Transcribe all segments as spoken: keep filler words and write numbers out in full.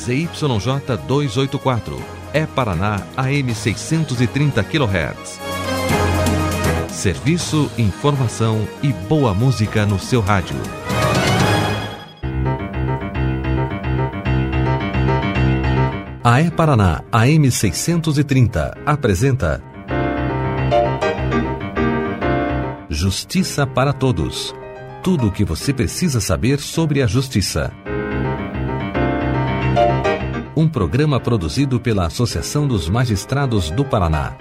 Z Y J duzentos e oitenta e quatro. É Paraná A M seiscentos e trinta quilohertz. Serviço, informação e boa música no seu rádio. A É Paraná A M seiscentos e trinta apresenta Justiça para Todos. Tudo o que você precisa saber sobre a justiça. Um programa produzido pela Associação dos Magistrados do Paraná.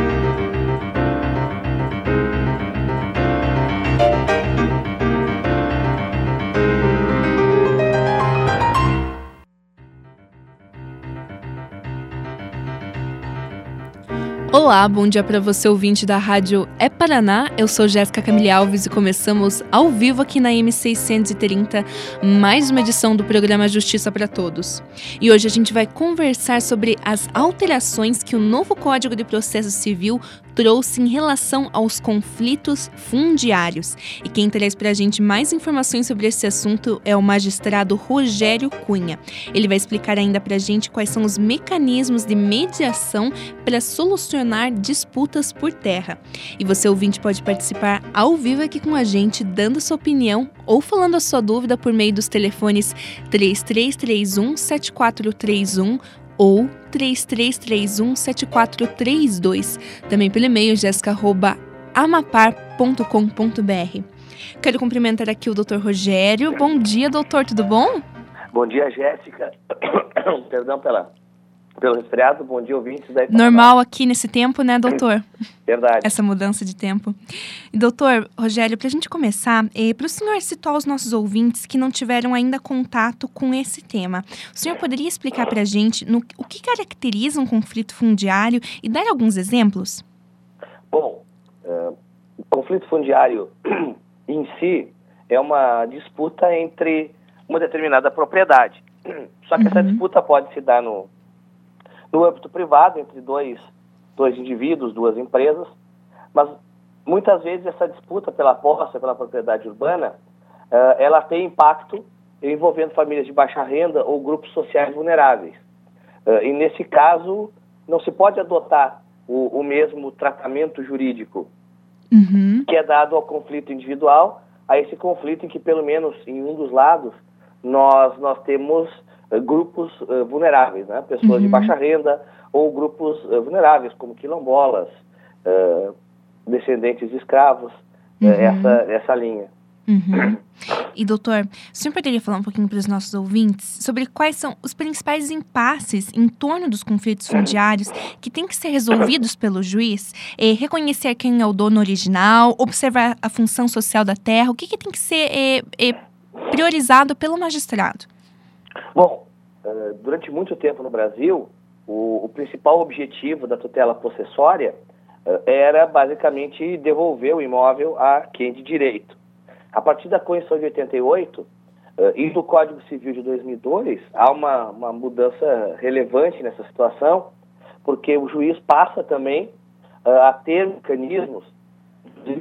Olá, bom dia para você, ouvinte da Rádio É Paraná. Eu sou Jéssica Camille Alves e começamos ao vivo aqui na A M seiscentos e trinta, mais uma edição do programa Justiça para Todos. E hoje a gente vai conversar sobre as alterações que o novo Código de Processo Civil trouxe em relação aos conflitos fundiários. E quem traz para a gente mais informações sobre esse assunto é o magistrado Rogério Cunha. Ele vai explicar ainda para a gente quais são os mecanismos de mediação para solucionar disputas por terra. E você, ouvinte, pode participar ao vivo aqui com a gente, dando sua opinião ou falando a sua dúvida por meio dos telefones três três três um, sete quatro três um ou três três três um, sete quatro três dois. Também pelo e-mail jéssica arroba amapar ponto com ponto b r. Quero cumprimentar aqui o doutor Rogério. Bom dia, doutor, tudo bom? Bom dia, Jéssica. Perdão pela... pelo resfriado, bom dia, ouvintes. Daí Normal aqui nesse tempo, né, doutor? Verdade. Essa mudança de tempo. E, doutor Rogério, para a gente começar, é, para o senhor situar os nossos ouvintes que não tiveram ainda contato com esse tema, o senhor poderia explicar para a gente no, o que caracteriza um conflito fundiário e dar alguns exemplos? Bom, uh, o conflito fundiário em si é uma disputa entre uma determinada propriedade. Só que uhum. essa disputa pode se dar no no âmbito privado, entre dois, dois indivíduos, duas empresas, mas muitas vezes essa disputa pela posse, pela propriedade urbana, uh, ela tem impacto envolvendo famílias de baixa renda ou grupos sociais vulneráveis. Uh, e nesse caso, não se pode adotar o, o mesmo tratamento jurídico uhum. que é dado ao conflito individual, a esse conflito em que, pelo menos em um dos lados, nós, nós temos Uh, grupos uh, vulneráveis, né? Pessoas uhum. de baixa renda ou grupos uh, vulneráveis, como quilombolas, uh, descendentes de escravos, uhum. uh, essa, essa linha. Uhum. E, doutor, o senhor poderia falar um pouquinho para os nossos ouvintes sobre quais são os principais impasses em torno dos conflitos fundiários que têm que ser resolvidos pelo juiz? É, reconhecer quem é o dono original, observar a função social da terra, o que, que tem que ser é, é, priorizado pelo magistrado? Bom, uh, durante muito tempo no Brasil, o, o principal objetivo da tutela possessória uh, era basicamente devolver o imóvel a quem de direito. A partir da Constituição de oitenta e oito uh, e do Código Civil de dois mil e dois, há uma, uma mudança relevante nessa situação, porque o juiz passa também uh, a ter mecanismos de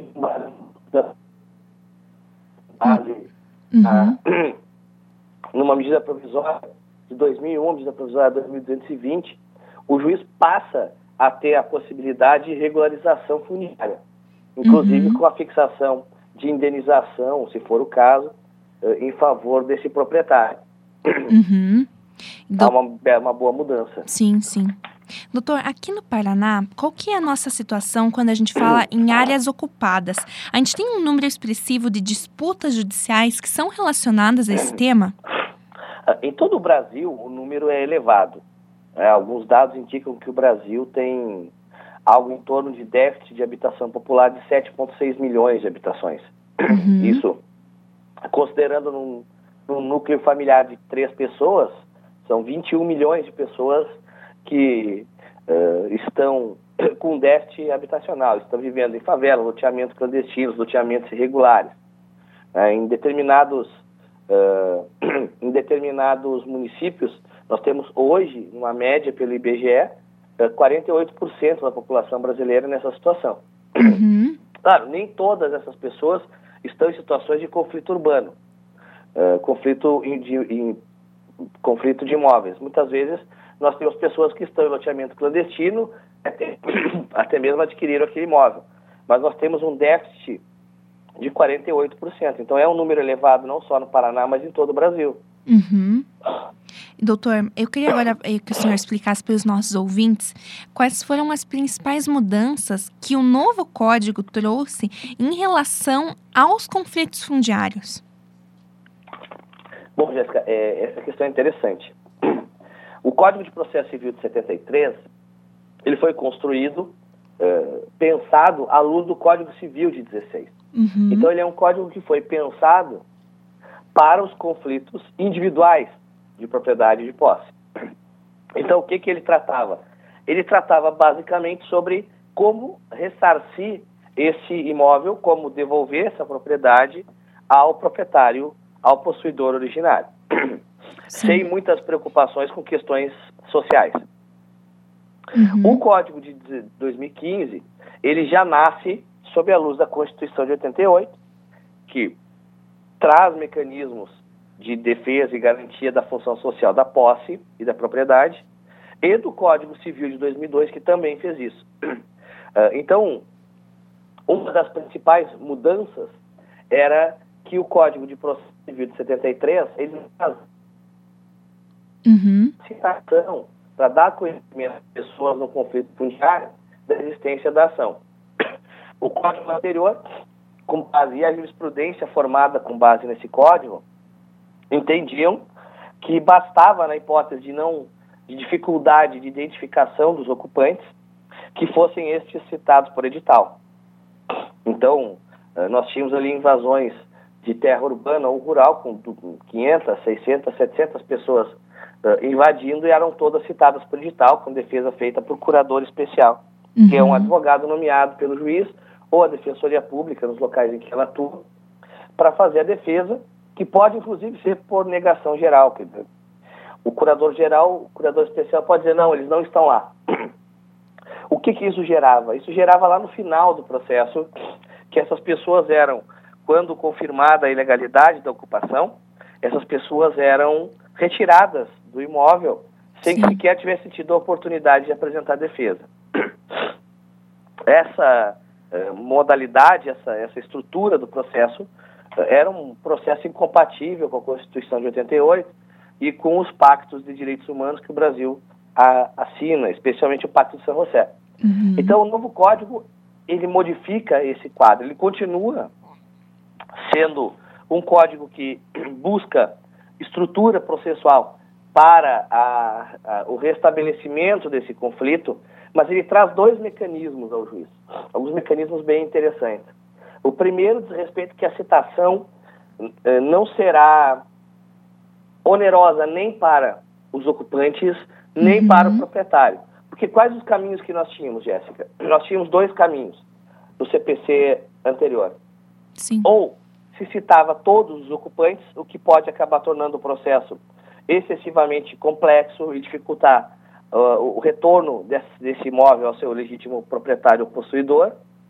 base uhum. uh, numa medida provisória de dois mil e um, medida provisória dois mil duzentos e vinte, o juiz passa a ter a possibilidade de regularização fundiária, inclusive uhum. com a fixação de indenização, se for o caso, em favor desse proprietário. Uhum. Do... É uma, é uma boa mudança. Sim, sim. Doutor, aqui no Paraná, qual que é a nossa situação quando a gente fala em áreas ocupadas? A gente tem um número expressivo de disputas judiciais que são relacionadas a esse tema? Em todo o Brasil, o número é elevado. É, alguns dados indicam que o Brasil tem algo em torno de déficit de habitação popular de sete vírgula seis milhões de habitações. Uhum. Isso, considerando num, num núcleo familiar de três pessoas, são vinte e um milhões de pessoas que uh, estão com déficit habitacional, estão vivendo em favelas, loteamentos clandestinos, loteamentos irregulares. Uh, em, determinados, uh, em determinados municípios, nós temos hoje, uma média pelo I B G E, uh, quarenta e oito por cento da população brasileira nessa situação. Uhum. Claro, nem todas essas pessoas estão em situações de conflito urbano. Uh, conflito em, de, em conflito de imóveis. Muitas vezes nós temos pessoas que estão em loteamento clandestino, até, até mesmo adquiriram aquele imóvel. Mas nós temos um déficit de quarenta e oito por cento. Então é um número elevado não só no Paraná, mas em todo o Brasil. Uhum. Doutor, eu queria agora que o senhor explicasse para os nossos ouvintes quais foram as principais mudanças que o novo Código trouxe em relação aos conflitos fundiários. Bom, Jéssica, é, essa questão é interessante. O Código de Processo Civil de setenta e três, ele foi construído, é, pensado à luz do Código Civil de dezesseis. Uhum. Então, ele é um código que foi pensado para os conflitos individuais de propriedade e de posse. Então, o que, que ele tratava? Ele tratava basicamente sobre como ressarcir esse imóvel, como devolver essa propriedade ao proprietário, ao possuidor originário, Sim. sem muitas preocupações com questões sociais. Uhum. O Código de dois mil e quinze, ele já nasce sob a luz da Constituição de oitenta e oito, que traz mecanismos de defesa e garantia da função social da posse e da propriedade, e do Código Civil de dois mil e dois, que também fez isso. Então, uma das principais mudanças era que o Código de Processo Civil de setenta e três, ele faz uhum. citação para dar conhecimento às pessoas no conflito fundiário da existência da ação. O Código anterior, com base e a jurisprudência formada com base nesse Código, entendiam que bastava, na hipótese de não de dificuldade de identificação dos ocupantes, que fossem estes citados por edital. Então, nós tínhamos ali invasões de terra urbana ou rural, com quinhentas, seiscentas, setecentas pessoas uh, invadindo, e eram todas citadas por edital, com defesa feita por curador especial, uhum. que é um advogado nomeado pelo juiz ou a Defensoria Pública, nos locais em que ela atua, para fazer a defesa, que pode, inclusive, ser por negação geral. Quer dizer, o curador geral, o curador especial pode dizer, não, eles não estão lá. O que que isso gerava? Isso gerava lá no final do processo que essas pessoas eram, quando confirmada a ilegalidade da ocupação, essas pessoas eram retiradas do imóvel sem Sim. que sequer tivessem tido a oportunidade de apresentar defesa. Essa eh, modalidade, essa, essa estrutura do processo eh, era um processo incompatível com a Constituição de oitenta e oito e com os pactos de direitos humanos que o Brasil a, assina, especialmente o Pacto de São José. Uhum. Então, o novo Código, ele modifica esse quadro, ele continua sendo um código que busca estrutura processual para a, a, o restabelecimento desse conflito, mas ele traz dois mecanismos ao juiz, alguns mecanismos bem interessantes. O primeiro diz respeito que a citação eh, não será onerosa nem para os ocupantes, nem uhum. para o proprietário. Porque quais os caminhos que nós tínhamos, Jéssica? Nós tínhamos dois caminhos no C P C anterior. Sim. Ou se citava todos os ocupantes, o que pode acabar tornando o processo excessivamente complexo e dificultar uh, o retorno desse, desse imóvel ao seu legítimo proprietário ou possuidor,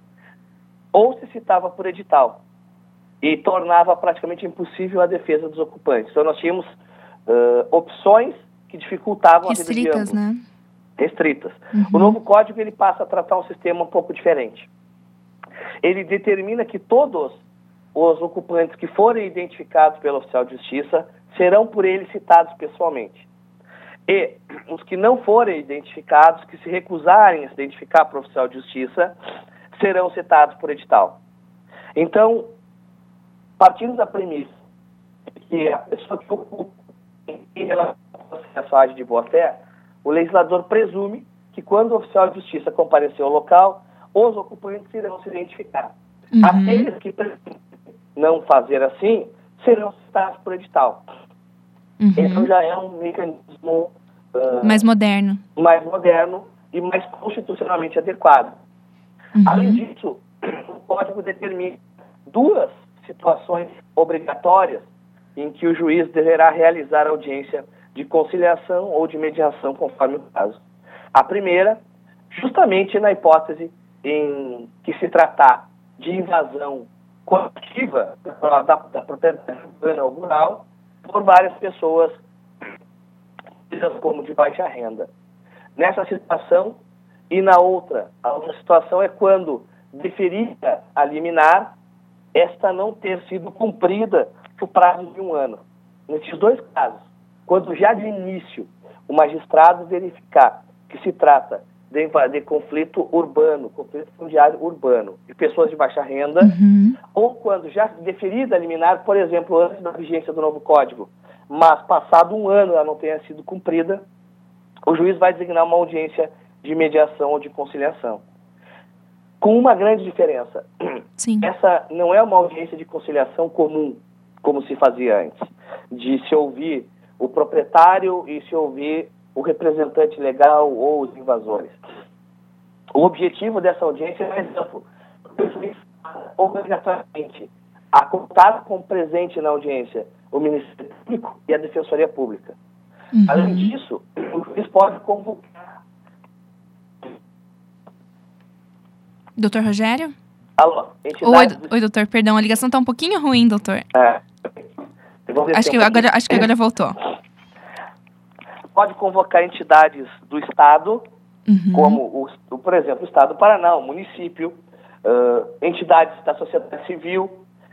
ou se citava por edital e tornava praticamente impossível a defesa dos ocupantes. Então nós tínhamos uh, opções que dificultavam restritas, a vida de ambos. Né? Restritas. Uhum. O novo código ele passa a tratar um sistema um pouco diferente. Ele determina que todos os ocupantes que forem identificados pelo oficial de justiça serão por ele citados pessoalmente. E os que não forem identificados, que se recusarem a se identificar para o oficial de justiça, serão citados por edital. Então, partindo da premissa que a pessoa que ocupa em relação ao processo de boa-fé, o legislador presume que quando o oficial de justiça comparecer ao local, os ocupantes irão se identificar. Uhum. Aqueles que não fazer assim, serão citados por edital. Uhum. Então já é um mecanismo uh, mais moderno. mais moderno e mais constitucionalmente adequado. Uhum. Além disso, o Código determina duas situações obrigatórias em que o juiz deverá realizar audiência de conciliação ou de mediação, conforme o caso. A primeira, justamente na hipótese em que se tratar de invasão coativa da, da propriedade urbana ou rural por várias pessoas como de baixa renda. Nessa situação e na outra, a outra situação é quando deferida a liminar, esta não ter sido cumprida por prazo de um ano. Nesses dois casos, quando já de início o magistrado verificar que se trata de, de conflito urbano, conflito fundiário urbano, de pessoas de baixa renda, uhum. ou quando já deferida a liminar, por exemplo, antes da vigência do novo código, mas passado um ano ela não tenha sido cumprida, o juiz vai designar uma audiência de mediação ou de conciliação. Com uma grande diferença. Sim. Essa não é uma audiência de conciliação comum, como se fazia antes, de se ouvir o proprietário e se ouvir o representante legal ou os invasores. O objetivo dessa audiência é, por exemplo, o juiz obrigatoriamente a contar com presente na audiência o Ministério Público e a Defensoria Pública. Uhum. Além disso, o juiz pode convocar... Doutor Rogério? Alô? Oi, oi, doutor, perdão, a ligação está um pouquinho ruim, doutor. É. Acho que, agora, acho que agora voltou. Pode convocar entidades do Estado, uhum. como, o, por exemplo, o Estado do Paraná, o município, uh, entidades da sociedade civil,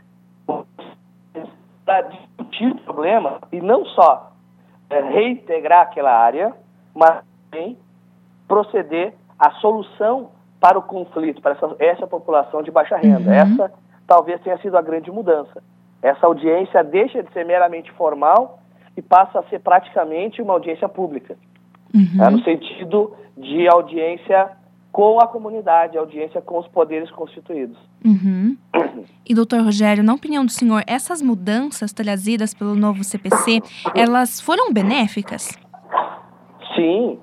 para discutir o problema e não só uh, reintegrar aquela área, mas também proceder à solução para o conflito, para essa, essa população de baixa renda. Uhum. Essa talvez tenha sido a grande mudança. Essa audiência deixa de ser meramente formal e passa a ser praticamente uma audiência pública, uhum. é, no sentido de audiência com a comunidade, audiência com os poderes constituídos. Uhum. E, doutor Rogério, na opinião do senhor, essas mudanças trazidas pelo novo C P C, elas foram benéficas? Sim.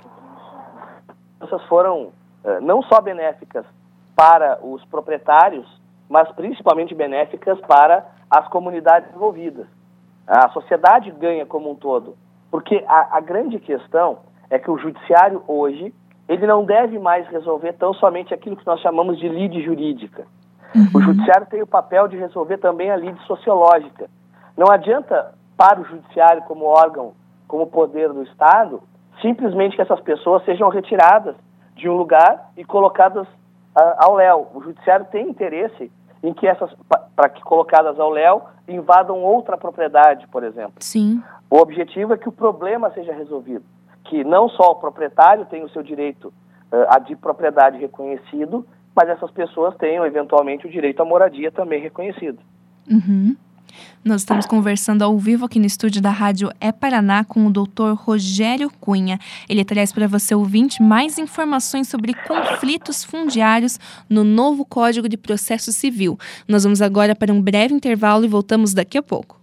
Essas foram uh, não só benéficas para os proprietários, mas principalmente benéficas para as comunidades envolvidas. A sociedade ganha como um todo, porque a, a grande questão é que o judiciário hoje, ele não deve mais resolver tão somente aquilo que nós chamamos de lide jurídica. Uhum. O judiciário tem o papel de resolver também a lide sociológica. Não adianta para o judiciário como órgão, como poder do Estado, simplesmente que essas pessoas sejam retiradas de um lugar e colocadas uh, ao léu. O judiciário tem interesse em que essas, para que colocadas ao léu, invadam outra propriedade, por exemplo. Sim. O objetivo é que o problema seja resolvido, que não só o proprietário tem o seu direito uh, de propriedade reconhecido, mas essas pessoas tenham, eventualmente, o direito à moradia também reconhecido. Uhum. Nós estamos conversando ao vivo aqui no estúdio da Rádio É Paraná com o doutor Rogério Cunha. Ele traz para você, ouvinte, mais informações sobre conflitos fundiários no novo Código de Processo Civil. Nós vamos agora para um breve intervalo e voltamos daqui a pouco.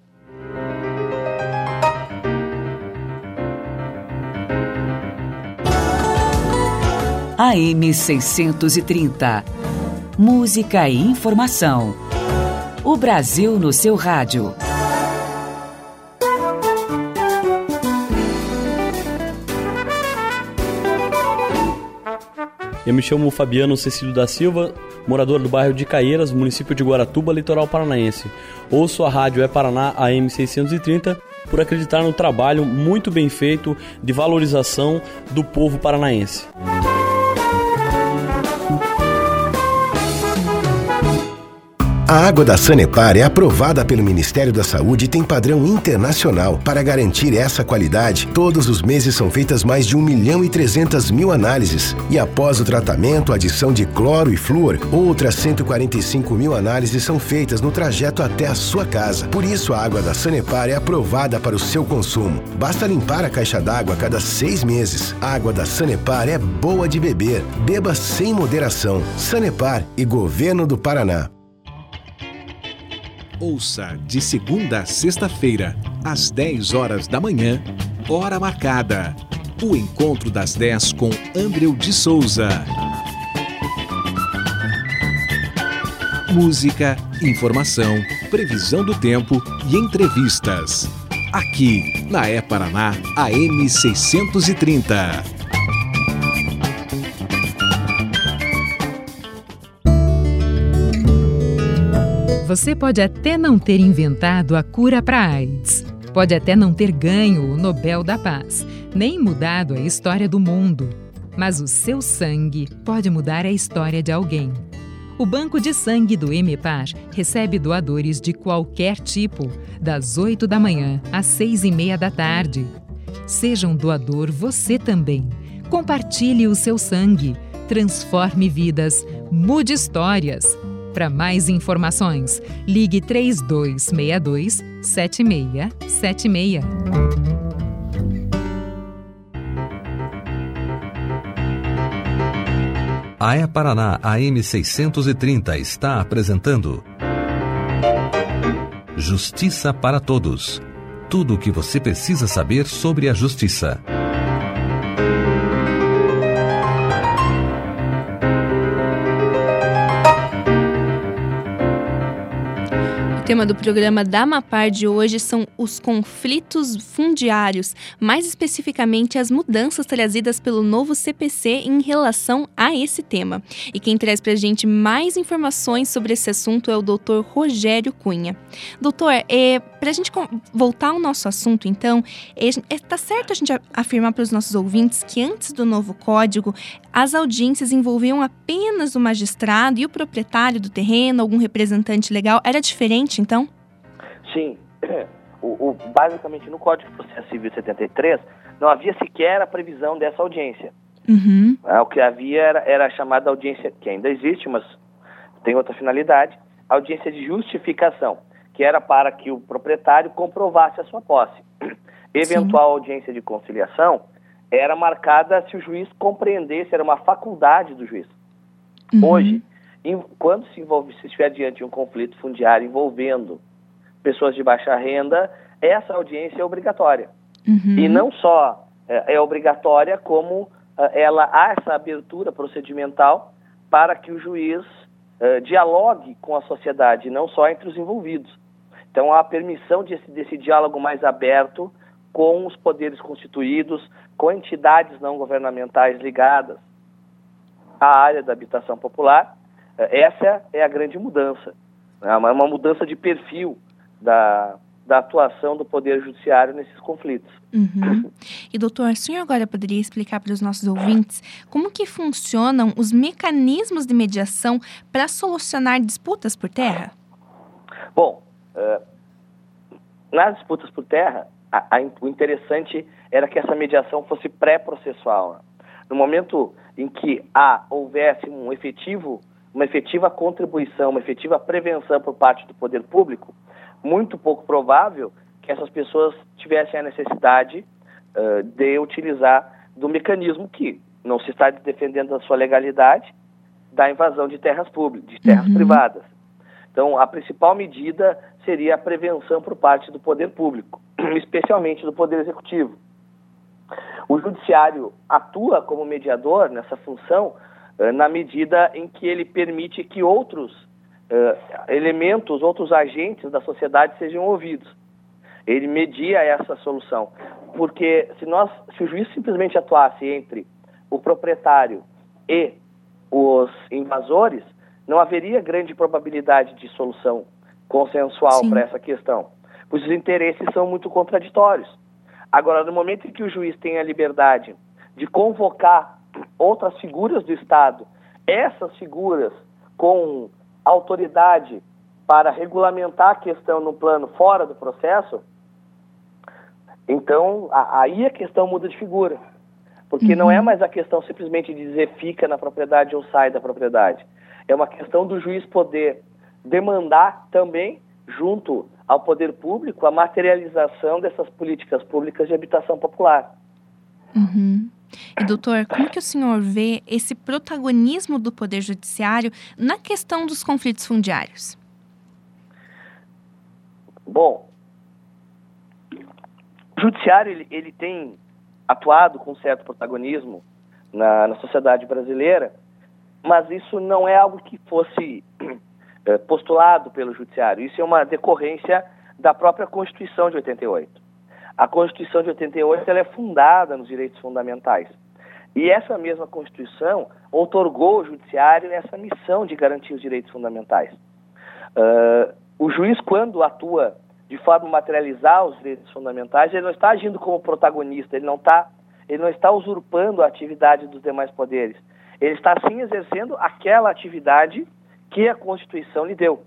A M seiscentos e trinta. Música e informação. O Brasil no seu rádio. Eu me chamo Fabiano Cecílio da Silva, morador do bairro de Caieiras, município de Guaratuba, litoral paranaense. Ouço a rádio É Paraná A M seiscentos e trinta por acreditar no trabalho muito bem feito de valorização do povo paranaense. A água da Sanepar é aprovada pelo Ministério da Saúde e tem padrão internacional. Para garantir essa qualidade, todos os meses são feitas mais de um milhão e trezentas mil análises. E após o tratamento, adição de cloro e flúor, outras cento e quarenta e cinco mil análises são feitas no trajeto até a sua casa. Por isso, a água da Sanepar é aprovada para o seu consumo. Basta limpar a caixa d'água a cada seis meses. A água da Sanepar é boa de beber. Beba sem moderação. Sanepar e Governo do Paraná. Ouça de segunda a sexta-feira, às dez horas da manhã, hora marcada. O encontro das dez com Andreu de Souza. Música, informação, previsão do tempo e entrevistas. Aqui na É Paraná, A M seiscentos e trinta. Você pode até não ter inventado a cura para a AIDS, Pode até não ter ganho o Nobel da Paz, nem mudado a história do mundo, mas o seu sangue pode mudar a história de alguém. O Banco de Sangue do EMEPAR recebe doadores de qualquer tipo, das oito da manhã às seis e meia da tarde. Seja um doador você também. Compartilhe o seu sangue. Transforme vidas. Mude histórias. Para mais informações, ligue três dois seis dois, sete seis sete seis. A E-Paraná A M seiscentos e trinta está apresentando Justiça para Todos. Tudo o que você precisa saber sobre a justiça. O tema do programa da Amapar de hoje são os conflitos fundiários, mais especificamente as mudanças trazidas pelo novo C P C em relação a esse tema. E quem traz para a gente mais informações sobre esse assunto é o doutor Rogério Cunha. Doutor, é, para a gente voltar ao nosso assunto, então, está é, certo a gente afirmar para os nossos ouvintes que antes do novo código, as audiências envolviam apenas o magistrado e o proprietário do terreno, algum representante legal? Era diferente, então? Sim. O, o, basicamente, no Código de Processo Civil setenta e três, não havia sequer a previsão dessa audiência. Uhum. Ah, o que havia era, era a chamada audiência, que ainda existe, mas tem outra finalidade, audiência de justificação, que era para que o proprietário comprovasse a sua posse. Eventual Sim. audiência de conciliação era marcada se o juiz compreendesse, era uma faculdade do juiz. Uhum. Hoje, em, quando se, envolve, se estiver diante de um conflito fundiário envolvendo pessoas de baixa renda, essa audiência é obrigatória. Uhum. E não só é, é obrigatória, como é, ela há essa abertura procedimental para que o juiz é, dialogue com a sociedade, não só entre os envolvidos. Então, há a permissão desse, desse diálogo mais aberto com os poderes constituídos, com entidades não governamentais ligadas à área da habitação popular. Essa é a grande mudança, é uma, uma mudança de perfil da, da atuação do Poder Judiciário nesses conflitos. Uhum. E, doutor, o senhor agora poderia explicar para os nossos ouvintes como que funcionam os mecanismos de mediação para solucionar disputas por terra? Bom, uh, nas disputas por terra, a, a, o interessante era que essa mediação fosse pré-processual. Né? No momento em que há, houvesse um efetivo, uma efetiva contribuição, uma efetiva prevenção por parte do poder público, muito pouco provável que essas pessoas tivessem a necessidade uh, de utilizar do mecanismo que não se está defendendo da sua legalidade, da invasão de terras públicas, de terras uhum. privadas. Então, a principal medida seria a prevenção por parte do poder público, especialmente do poder executivo. O judiciário atua como mediador nessa função uh, na medida em que ele permite que outros uh, elementos, outros agentes da sociedade sejam ouvidos. Ele media essa solução, porque se, nós, se o juiz simplesmente atuasse entre o proprietário e os invasores, não haveria grande probabilidade de solução consensual para essa questão, pois os interesses são muito contraditórios. Agora, no momento em que o juiz tem a liberdade de convocar outras figuras do Estado, essas figuras com autoridade para regulamentar a questão no plano fora do processo, então a, aí a questão muda de figura. Porque uhum. não é mais a questão simplesmente de dizer fica na propriedade ou sai da propriedade. É uma questão do juiz poder demandar também, junto ao poder público, a materialização dessas políticas públicas de habitação popular. Uhum. E, doutor, como que o senhor vê esse protagonismo do Poder Judiciário na questão dos conflitos fundiários? Bom, o Judiciário ele, ele tem atuado com certo protagonismo na, na sociedade brasileira, mas isso não é algo que fosse é, postulado pelo Judiciário. Isso é uma decorrência da própria Constituição de oitenta e oito. A Constituição de oitenta e oito ela é fundada nos direitos fundamentais. E essa mesma Constituição outorgou ao Judiciário essa missão de garantir os direitos fundamentais. Uh, o juiz, quando atua de forma a materializar os direitos fundamentais, ele não está agindo como protagonista, ele não está, ele não está usurpando a atividade dos demais poderes. Ele está, sim, exercendo aquela atividade que a Constituição lhe deu.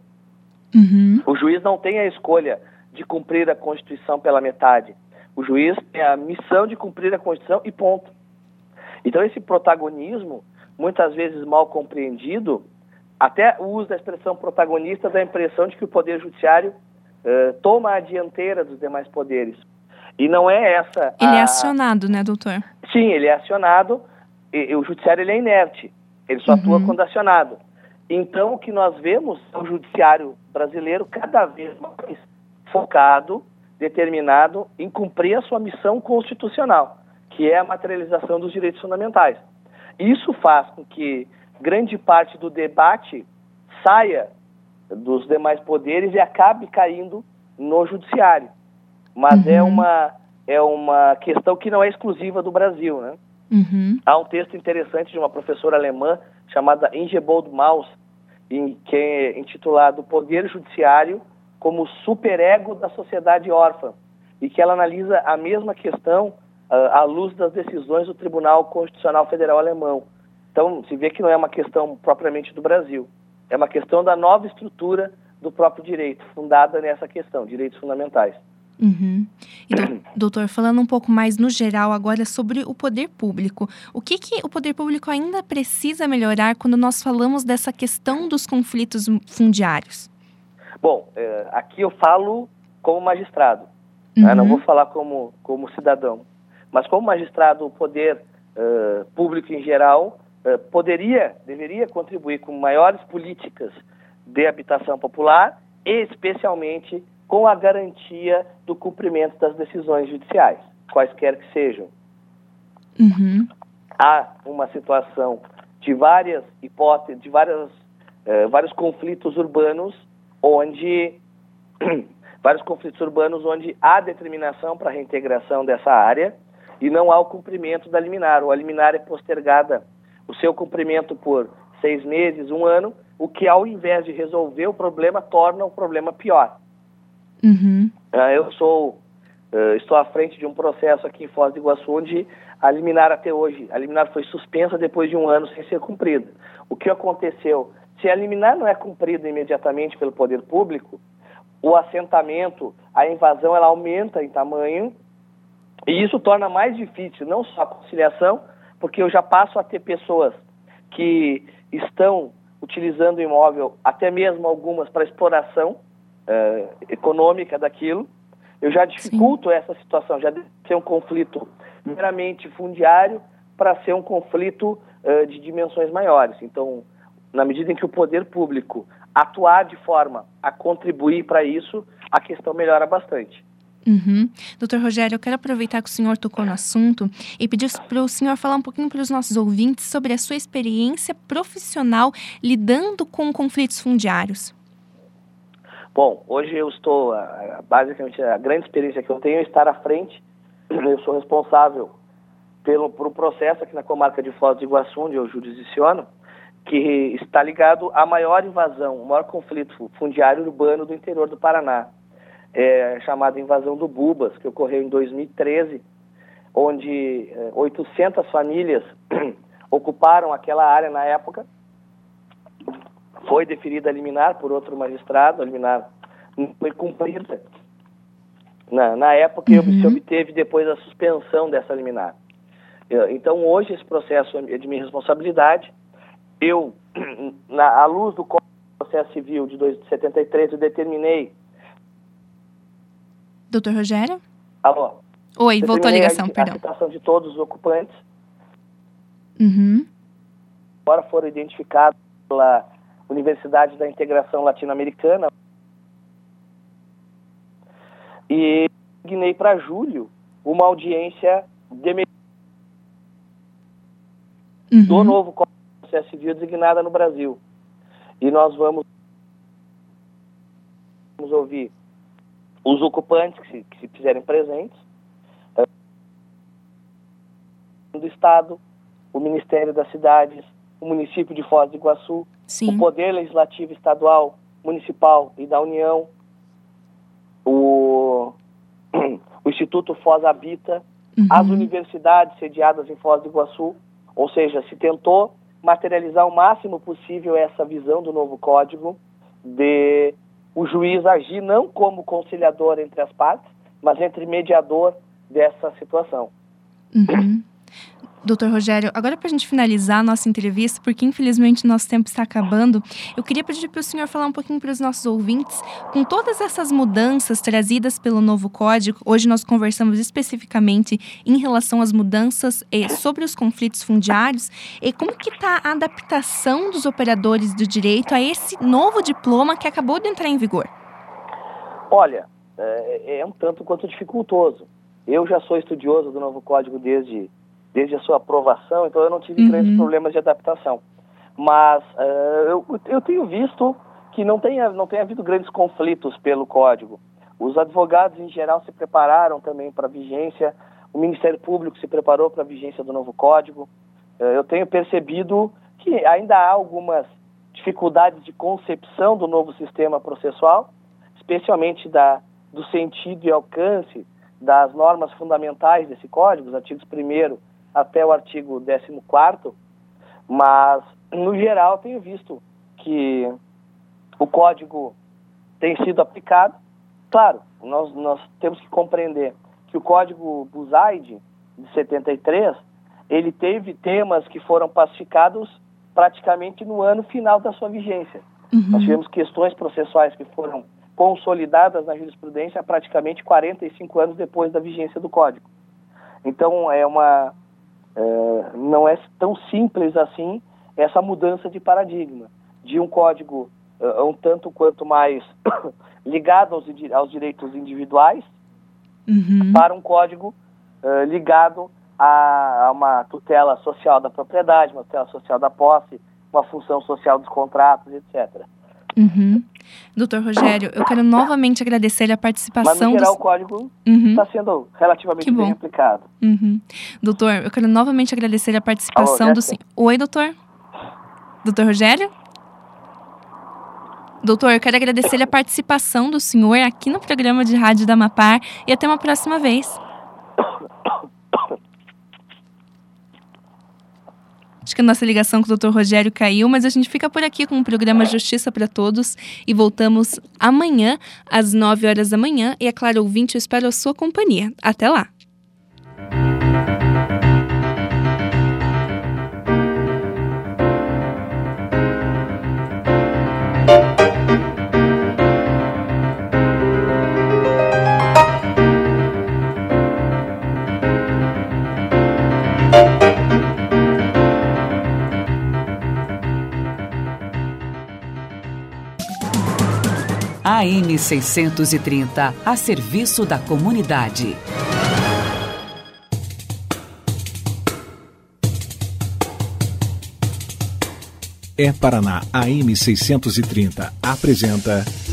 Uhum. O juiz não tem a escolha de cumprir a Constituição pela metade. O juiz tem a missão de cumprir a Constituição e ponto. Então, esse protagonismo, muitas vezes mal compreendido, até o uso da expressão protagonista dá a impressão de que o Poder Judiciário uh, toma a dianteira dos demais poderes. E não é essa... Ele a... é acionado, né, doutor? Sim, ele é acionado, e, e o Judiciário ele é inerte, ele só uhum. atua quando acionado. Então, o que nós vemos é o Judiciário brasileiro cada vez mais focado, determinado em cumprir a sua missão constitucional, que é a materialização dos direitos fundamentais. Isso faz com que grande parte do debate saia dos demais poderes e acabe caindo no Judiciário. Mas uhum. é, uma, é uma questão que não é exclusiva do Brasil, né? Uhum. Há um texto interessante de uma professora alemã chamada Ingebold Maus, em, que é intitulado Poder Judiciário como superego da sociedade órfã, e que ela analisa a mesma questão uh, à luz das decisões do Tribunal Constitucional Federal Alemão. Então, se vê que não é uma questão propriamente do Brasil, é uma questão da nova estrutura do próprio direito, fundada nessa questão, direitos fundamentais. Uhum. E, do, doutor, falando um pouco mais no geral agora sobre o poder público, o que, que o poder público ainda precisa melhorar quando nós falamos dessa questão dos conflitos fundiários? Bom, é, aqui eu falo como magistrado, uhum. né? Não vou falar como, como cidadão, mas como magistrado, o poder uh, público em geral uh, poderia, deveria contribuir com maiores políticas de habitação popular e especialmente com a garantia do cumprimento das decisões judiciais, quaisquer que sejam. Uhum. Há uma situação de várias hipóteses, de várias, uh, vários conflitos urbanos, onde vários conflitos urbanos onde há determinação para a reintegração dessa área e não há o cumprimento da liminar. Ou a liminar é postergada o seu cumprimento por seis meses, um ano, o que ao invés de resolver o problema, torna o problema pior. Uhum. Eu sou, estou à frente de um processo aqui em Foz do Iguaçu, onde a liminar até hoje, a liminar foi suspensa depois de um ano sem ser cumprida. O que aconteceu? Se a liminar não é cumprida imediatamente pelo poder público, o assentamento, a invasão, ela aumenta em tamanho e isso torna mais difícil, não só a conciliação, porque eu já passo a ter pessoas que estão utilizando o imóvel, até mesmo algumas para exploração uh, econômica daquilo. Eu já dificulto Sim. essa situação, já deve ser um conflito meramente fundiário para ser um conflito uh, de dimensões maiores. Então, na medida em que o poder público atuar de forma a contribuir para isso, a questão melhora bastante. Uhum. doutor Rogério, eu quero aproveitar que o senhor tocou no assunto e pedir para o senhor falar um pouquinho para os nossos ouvintes sobre a sua experiência profissional lidando com conflitos fundiários. Bom, hoje eu estou, basicamente, a grande experiência que eu tenho é estar à frente. Eu sou responsável pelo, por um processo aqui na comarca de Foz do Iguaçu, onde eu jurisdiciono, que está ligado à maior invasão, o maior conflito fundiário urbano do interior do Paraná, é, chamada invasão do Bubas, que ocorreu em dois mil e treze, onde é, oitocentas famílias ocuparam aquela área na época. Foi deferida a liminar por outro magistrado, a liminar não foi cumprida. Na, na época, uhum. se obteve depois a suspensão dessa liminar. Então, hoje, esse processo é de minha responsabilidade. Eu, na, à luz do Código de Processo Civil de setenta e três, eu determinei... doutor Rogério? Alô? Oi, voltou a ligação, a, perdão. A citação de todos os ocupantes. Uhum. Agora foram identificados pela Universidade da Integração Latino-Americana. E designei para julho uma audiência de uhum. do novo Código de Processo Civil designada no Brasil. E nós vamos, vamos ouvir os ocupantes que se, que se fizerem presentes, do Estado, o Ministério das Cidades, o município de Foz do Iguaçu, Sim. o Poder Legislativo Estadual, Municipal e da União, o o Instituto Foz Habita, Uhum. as universidades sediadas em Foz do Iguaçu, ou seja, se tentou materializar o máximo possível essa visão do novo código, de o juiz agir não como conciliador entre as partes, mas entre mediador dessa situação. Uhum. doutor Rogério, agora para a gente finalizar a nossa entrevista, porque infelizmente nosso tempo está acabando, eu queria pedir para o senhor falar um pouquinho para os nossos ouvintes, com todas essas mudanças trazidas pelo novo código, hoje nós conversamos especificamente em relação às mudanças eh, sobre os conflitos fundiários, e como que está a adaptação dos operadores do direito a esse novo diploma que acabou de entrar em vigor? Olha, é, é um tanto quanto dificultoso. Eu já sou estudioso do novo código desde, desde a sua aprovação, então eu não tive uhum. grandes problemas de adaptação. Mas uh, eu, eu tenho visto que não tem, não tem havido grandes conflitos pelo código. Os advogados, em geral, se prepararam também para a vigência, o Ministério Público se preparou para a vigência do novo código. Uh, eu tenho percebido que ainda há algumas dificuldades de concepção do novo sistema processual, especialmente da, do sentido e alcance das normas fundamentais desse código, os artigos primeiro até o artigo décimo quarto, mas, no geral, tenho visto que o código tem sido aplicado. Claro, nós, nós temos que compreender que o código Buzaide, de setenta e três, ele teve temas que foram pacificados praticamente no ano final da sua vigência. Uhum. Nós tivemos questões processuais que foram consolidadas na jurisprudência praticamente quarenta e cinco anos depois da vigência do Código. Então, é uma, é, não é tão simples assim essa mudança de paradigma, de um código uh, um tanto quanto mais ligado aos, aos direitos individuais, uhum. para um código uh, ligado a, a uma tutela social da propriedade, uma tutela social da posse, uma função social dos contratos, etcétera. Uhum. doutor Rogério, eu quero novamente agradecer a participação... Mas, no geral, dos... o código está uhum. sendo relativamente bem aplicado. Uhum. Doutor, eu quero novamente agradecer a participação Alô, do senhor... Oi, doutor? Doutor Rogério? Doutor, eu quero agradecer a participação do senhor aqui no programa de rádio da Amapar e até uma próxima vez. Acho que a nossa ligação com o doutor Rogério caiu, mas a gente fica por aqui com o programa Justiça para Todos e voltamos amanhã, às nove horas da manhã. E, é claro, ouvinte, eu espero a sua companhia. Até lá! A M seiscentos e trinta, a serviço da comunidade. É Paraná A M seiscentos e trinta apresenta